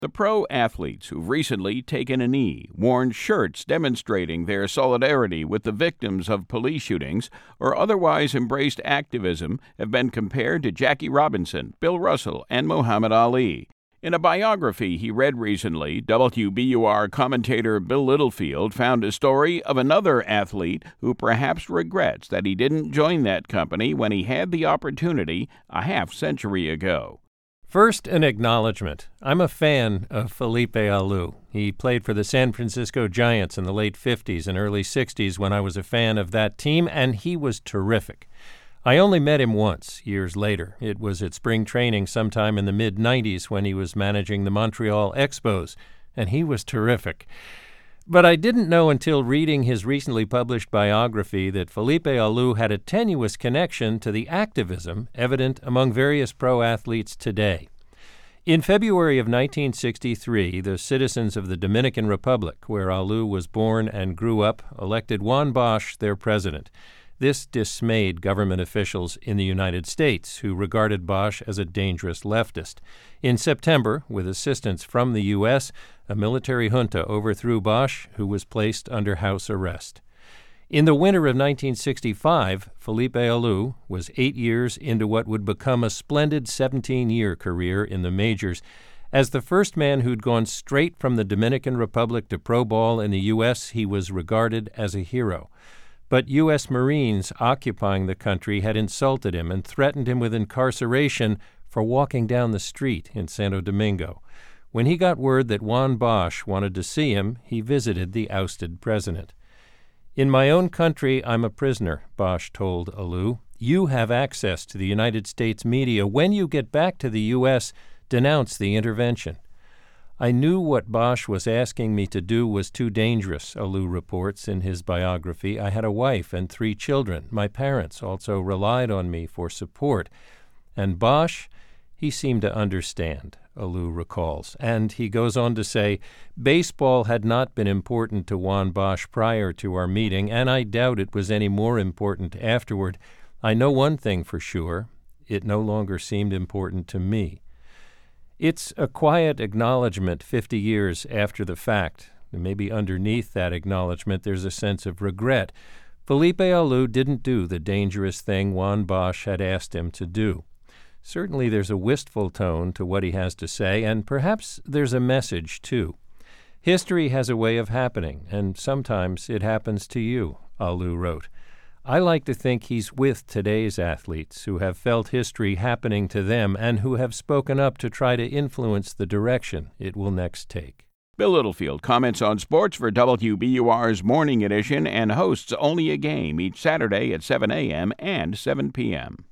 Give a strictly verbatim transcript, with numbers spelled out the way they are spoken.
The pro athletes who've recently taken a knee, worn shirts demonstrating their solidarity with the victims of police shootings, or otherwise embraced activism have been compared to Jackie Robinson, Bill Russell, and Muhammad Ali. In a biography he read recently, W B U R commentator Bill Littlefield found a story of another athlete who perhaps regrets that he didn't join that company when he had the opportunity a half century ago. First, an acknowledgement. I'm a fan of Felipe Alou. He played for the San Francisco Giants in the late fifties and early sixties when I was a fan of that team, and he was terrific. I only met him once, years later. It was at spring training sometime in the mid-nineties when he was managing the Montreal Expos, and he was terrific. But I didn't know until reading his recently published biography that Felipe Alou had a tenuous connection to the activism evident among various pro athletes today. In February of nineteen sixty-three, the citizens of the Dominican Republic, where Alou was born and grew up, elected Juan Bosch their president. This dismayed government officials in the United States, who regarded Bosch as a dangerous leftist. In September, with assistance from the U S, a military junta overthrew Bosch, who was placed under house arrest. In the winter of nineteen sixty-five, Felipe Alou was eight years into what would become a splendid seventeen-year career in the majors. As the first man who'd gone straight from the Dominican Republic to pro ball in the U S, he was regarded as a hero. But U S Marines occupying the country had insulted him and threatened him with incarceration for walking down the street in Santo Domingo. When he got word that Juan Bosch wanted to see him, he visited the ousted president. "In my own country, I'm a prisoner," Bosch told Alou. "You have access to the United States media. When you get back to the U S, denounce the intervention." I knew what Bosch was asking me to do was too dangerous, Alou reports in his biography. I had a wife and three children. My parents also relied on me for support. And Bosch, he seemed to understand, Alou recalls. And he goes on to say, baseball had not been important to Juan Bosch prior to our meeting, and I doubt it was any more important afterward. I know one thing for sure. It no longer seemed important to me. It's a quiet acknowledgement fifty years after the fact. And maybe underneath that acknowledgement there's a sense of regret. Felipe Alou didn't do the dangerous thing Juan Bosch had asked him to do. Certainly there's a wistful tone to what he has to say, and perhaps there's a message, too. History has a way of happening, and sometimes it happens to you, Alou wrote. I like to think he's with today's athletes who have felt history happening to them and who have spoken up to try to influence the direction it will next take. Bill Littlefield comments on sports for W B U R's Morning Edition and hosts Only a Game each Saturday at seven a.m. and seven p.m.